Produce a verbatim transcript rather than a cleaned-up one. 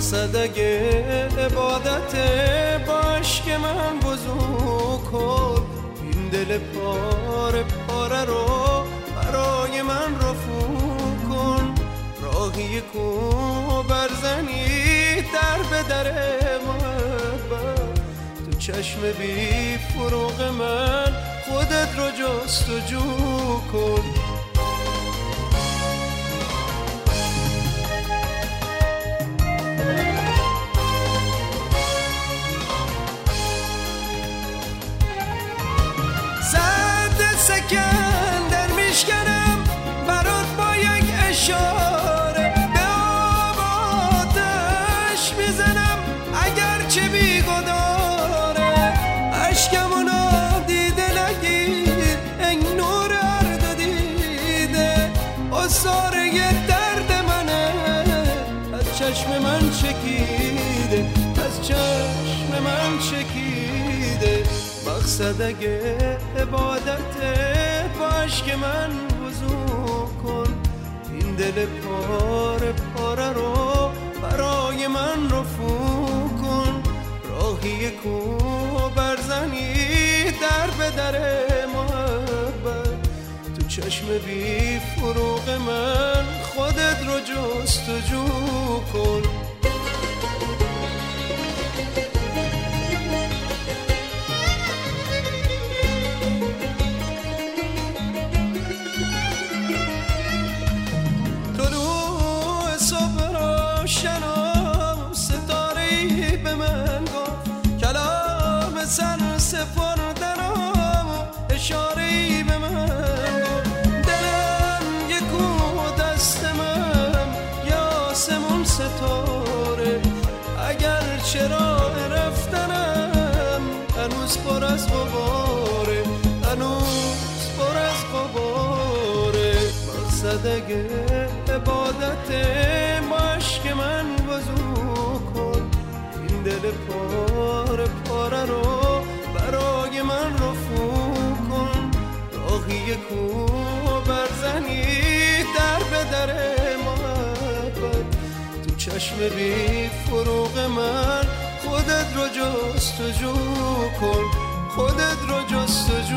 مقصد اگه عبادته باش که من وضو کن، این دل پاره پاره رو برای من رفو کن. راهی کو برزنی در به در محبت، تو چشم بی فروغ من خودت رو جستجو کن. سکندر میشکنم برات با یک اشاره، به آب آتش میزنم اگر چه بیگداره. عشقمونو دیده نگیر ای نور هر دیده، اصاره درد منه از چشم من چکیده، از چشم من چکیده. مقصد اگه عبادته باش که من وضو کن، این دل پاره پاره رو برای من رفو کن. راهی کو برزنی در به در محبت، تو چشم بی فروغ من خودت رو جستجو کن. شنام ستاره‌ای به من گفت، کلام سر سپردنم و اشاره‌ای به من گفت. دلم یکو دست من یا سمون ستاره، اگر چرا رفتنم هنوز پر از غباره، هنوز پر از غباره. مقصد اگه عبادته باش که من وضو کن، این دل پاره پاره رو برای من رفو کن. راهی کو برزنی در به در محبت، تو چشم بی فروغ من خودت رو جستجو کن، خودت رو جستجو